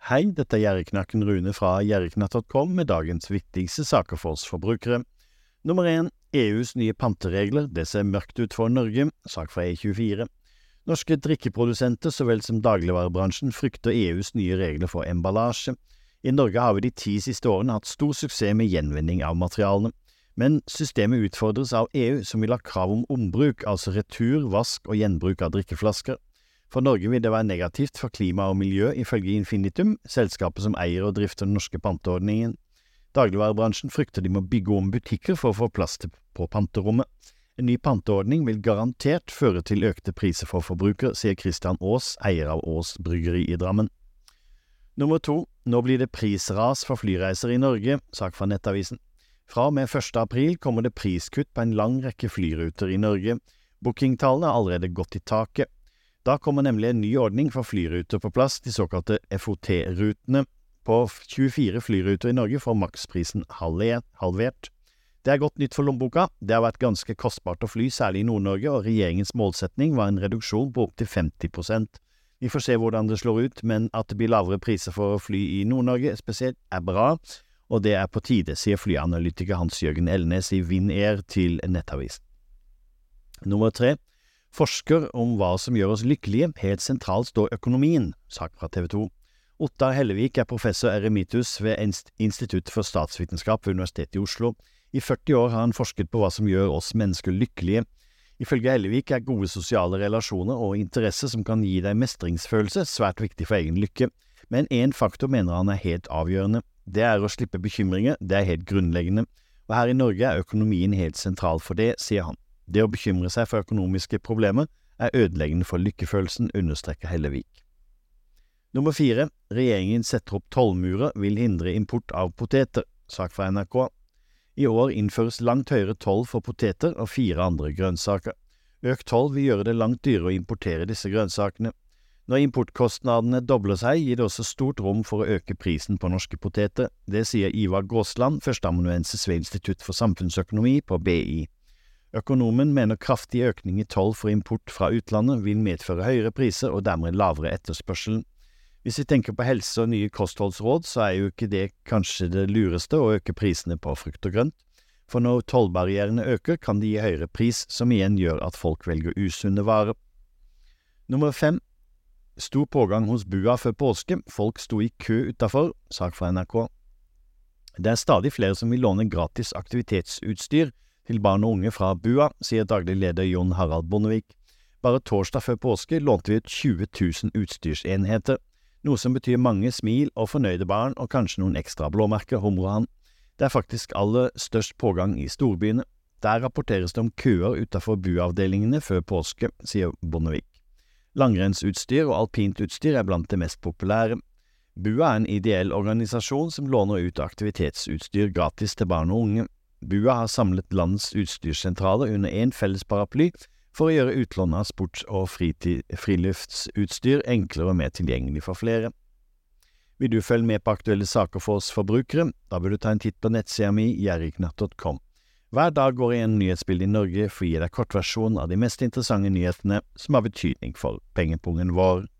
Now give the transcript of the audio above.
Hei, dette Gjerriknakken Rune fra gjerriknatt.com med dagens viktigste saker for oss forbrukere. Nummer 1. EUs nye panteregler. Det ser mørkt ut for Norge. Sak fra E24. Norske drikkeprodusenter så vel som dagligvarebransjen frykter EUs nye regler for emballasje. I Norge har vi de 10 siste årene hatt stor suksess med gjenvinning av materialene. Men systemet utfordres av EU som vil ha krav om ombruk, altså retur, vask og gjenbruk av drikkeflasker. For Norge vil det være negativt for klima og miljø ifølge Infinitum, selskapet som eier og drifter den norske panteordningen. Dagligvarebransjen frykter de må bygge om butikker for å få plass på panterommet. En ny panteordning vil garantert føre til økte priser for forbruker, sier Christian Aas, eier av Aas Bryggeri i Drammen. Nummer 2. Nå blir det prisras for flyreiser i Norge, sak fra Nettavisen. Fra og med 1. april kommer det priskutt på en lang rekke flyruter i Norge. Bookingtallene har allerede gått i taket. Da kommer nemlig en ny ordning for flyruter på plass, de såkalte FOT-rutene. På 24 flyruter i Norge får maksprisen halvert. Det er godt nytt for lommeboka. Det har vært ganske kostbart å fly, særlig i Nord-Norge, og regjeringens målsetning var en reduksjon på opp til 50%. Vi får se hvordan det slår ut, men at det blir lavere priser for å fly i Nord-Norge spesielt er bra, og det er på tide, sier flyanalytiker Hans-Jørgen Elnes i Vinair til Nettavisen. Nummer 3. Forsker om hva som gjør oss lykkelige, helt sentralt står økonomien, sak fra TV 2. Ottar Hellevik er professor emeritus ved Institutt for statsvitenskap ved Universitetet i Oslo. I 40 år har han forsket på hva som gjør oss mennesker lykkelige. Ifølge Hellevik er gode sosiale relasjoner og interesser som kan gi deg mestringsfølelse svært viktig for egen lykke. Men en faktor mener han er helt avgjørende. Det er å slippe bekymringer, det er helt grunnleggende. Og her i Norge er økonomien helt sentral for det, sier han. Det å bekymre seg for økonomiske problemer er ødeleggende for lykkefølelsen, understreker Hellevik. Nummer 4. Regjeringen setter opp tollmurer vil hindre import av poteter, sak fra NRK. I år innføres langt høyere toll for poteter og 4 andre grønnsaker. Økt toll vil gjøre det langt dyrere å importere disse grønnsakene. Når importkostnadene dobler seg, gir det også stort rom for å øke prisen på norske poteter. Det sier Ivar Gåsland, førsteamanuensis ved Institutt for samfunnsøkonomi på BI. Økonomen mener kraftig økning i toll for import fra utlandet vil medføre høyere priser og dermed lavere etterspørsel. Hvis vi tenker på helse og nye kostholdsråd, så er jo ikke det kanskje det lureste å øke prisene på frukt og grønt. For når tollbarrierene øker, kan de gi høyere pris, som igjen gjør at folk velger usunne varer. Nummer 5. Stor pågang hos BUA før påske. Folk sto i kø utenfor, sak fra NRK. Det er stadig flere som vil låne gratis aktivitetsutstyr til barn og unge fra BUA, sier daglig leder Jon Harald Bondevik. Bare torsdag før påske lånte vi ut 20 000 utstyrsenheter, noe som betyr mange smil og fornøyde barn og kanskje noen ekstra blåmerker, humrer han. Det er faktisk aller størst pågang i storbyene. Der rapporteres det om køer utenfor BUA-avdelingene før påske, sier Bondevik. Langrennsutstyr og alpint utstyr er blant det mest populære. BUA er en ideell organisasjon som låner ut aktivitetsutstyr gratis til barn og unge. BUA har samlet landets utstyrssentraler under en felles paraply for å gjøre utlån av sports- og friluftsutstyr enklere og mer tilgjengelig for flere. Vil du følge med på aktuelle saker for oss forbrukere? Da bør du ta en titt på nettsida mi gjerriknatt.com. Hver dag går jeg en nyhetsbilde i Norge for å gi deg kortversjon av de mest interessante nyhetene som har betydning for pengepungen vår.